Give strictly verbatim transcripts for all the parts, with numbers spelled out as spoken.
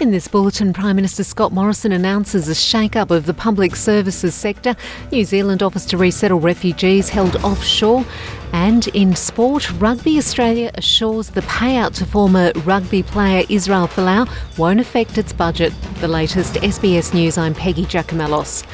In this bulletin, Prime Minister Scott Morrison announces a shake-up of the public services sector. New Zealand offers to resettle refugees held offshore. And in sport, Rugby Australia assures the payout to former rugby player Israel Folau won't affect its budget. The latest S B S News, I'm Peggy Giacomellos.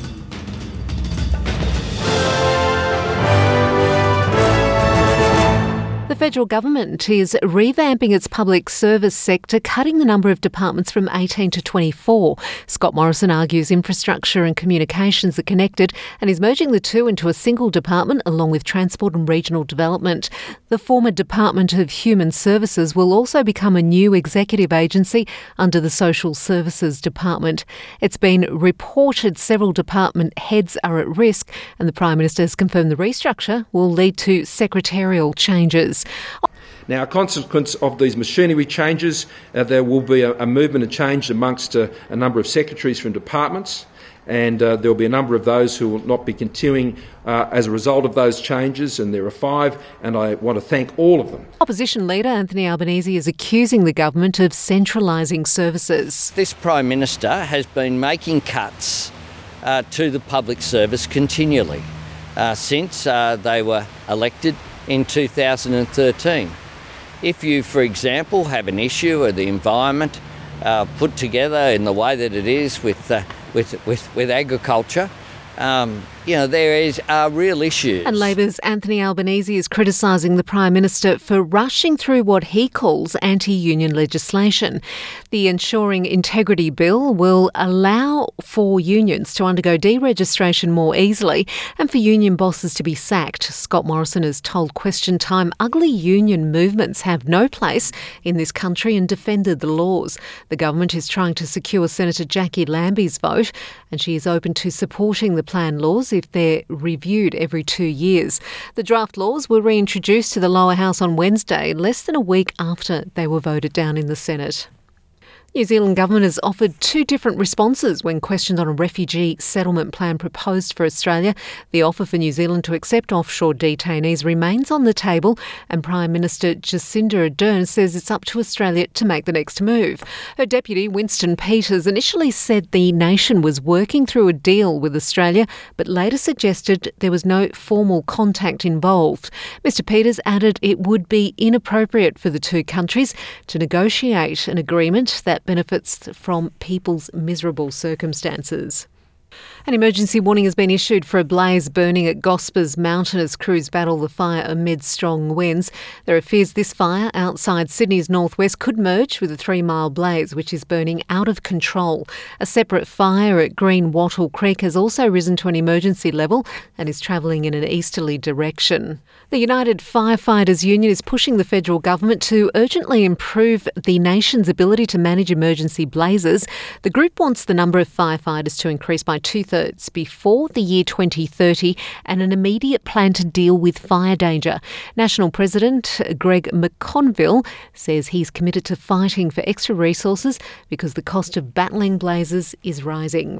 The federal government is revamping its public service sector, cutting the number of departments from eighteen to twenty-four. Scott Morrison argues infrastructure and communications are connected and is merging the two into a single department along with transport and regional development. The former Department of Human Services will also become a new executive agency under the Social Services Department. It's been reported several department heads are at risk, and the Prime Minister has confirmed the restructure will lead to secretarial changes. Now, a consequence of these machinery changes, uh, there will be a, a movement and change amongst uh, a number of secretaries from departments, and uh, there will be a number of those who will not be continuing uh, as a result of those changes, and there are five, and I want to thank all of them. Opposition leader Anthony Albanese is accusing the government of centralising services. This Prime Minister has been making cuts uh, to the public service continually uh, since uh, they were elected in two thousand thirteen. If you, for example, have an issue with the environment uh, put together in the way that it is with uh, with, with with agriculture, um, you know, there is uh, real issues. And Labor's Anthony Albanese is criticising the Prime Minister for rushing through what he calls anti-union legislation. The Ensuring Integrity Bill will allow for unions to undergo deregistration more easily and for union bosses to be sacked. Scott Morrison has told Question Time ugly union movements have no place in this country and defended the laws. The government is trying to secure Senator Jackie Lambie's vote, and she is open to supporting the planned laws if they're reviewed every two years. The draft laws were reintroduced to the lower house on Wednesday, less than a week after they were voted down in the Senate. New Zealand government has offered two different responses when questioned on a refugee settlement plan proposed for Australia. The offer for New Zealand to accept offshore detainees remains on the table, and Prime Minister Jacinda Ardern says it's up to Australia to make the next move. Her deputy, Winston Peters, initially said the nation was working through a deal with Australia, but later suggested there was no formal contact involved. Mister Peters added it would be inappropriate for the two countries to negotiate an agreement that benefits from people's miserable circumstances. An emergency warning has been issued for a blaze burning at Gospers Mountain as crews battle the fire amid strong winds. There are fears this fire outside Sydney's northwest could merge with a three-mile blaze, which is burning out of control. A separate fire at Green Wattle Creek has also risen to an emergency level and is travelling in an easterly direction. The United Firefighters Union is pushing the federal government to urgently improve the nation's ability to manage emergency blazes. The group wants the number of firefighters to increase by two-thirds before the year twenty thirty and an immediate plan to deal with fire danger. National President Greg McConville says he's committed to fighting for extra resources because the cost of battling blazes is rising.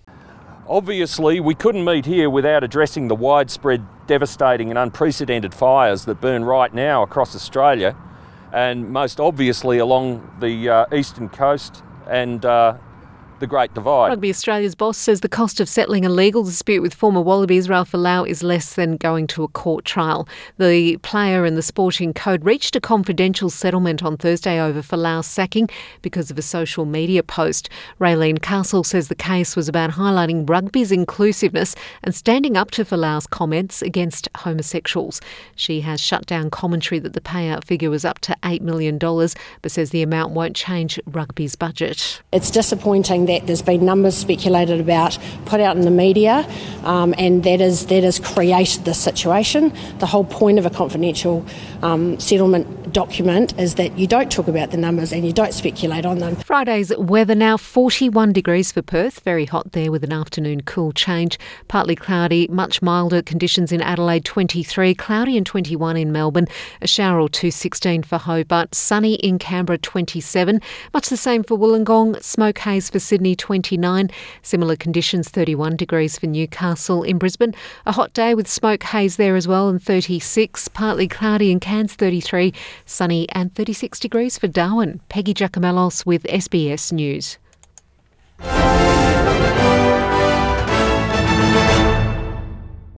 Obviously, we couldn't meet here without addressing the widespread, devastating and unprecedented fires that burn right now across Australia, and most obviously along the uh, eastern coast and uh, the Great Divide. Rugby Australia's boss says the cost of settling a legal dispute with former Wallaby Israel Folau is less than going to a court trial. The player and the sporting code reached a confidential settlement on Thursday over Folau's sacking because of a social media post. Raylene Castle says the case was about highlighting rugby's inclusiveness and standing up to Folau's comments against homosexuals. She has shut down commentary that the payout figure was up to eight million dollars, but says the amount won't change rugby's budget. It's disappointing that there's been numbers speculated about, put out in the media, um, and that is that has created this situation. The whole point of a confidential um, settlement document is that you don't talk about the numbers and you don't speculate on them. Friday's weather now forty-one degrees for Perth, very hot there with an afternoon cool change. Partly cloudy, much milder conditions in Adelaide, twenty-three, cloudy and twenty-one in Melbourne, a shower or two, sixteen for Hobart, sunny in Canberra, twenty-seven, much the same for Wollongong, smoke haze for Sydney, twenty-nine. Similar conditions, thirty-one degrees for Newcastle. In Brisbane, a hot day with smoke haze there as well, and thirty-six. Partly cloudy in Cairns, thirty-three. Sunny and thirty-six degrees for Darwin. Peggy Giacomellos with S S B S News.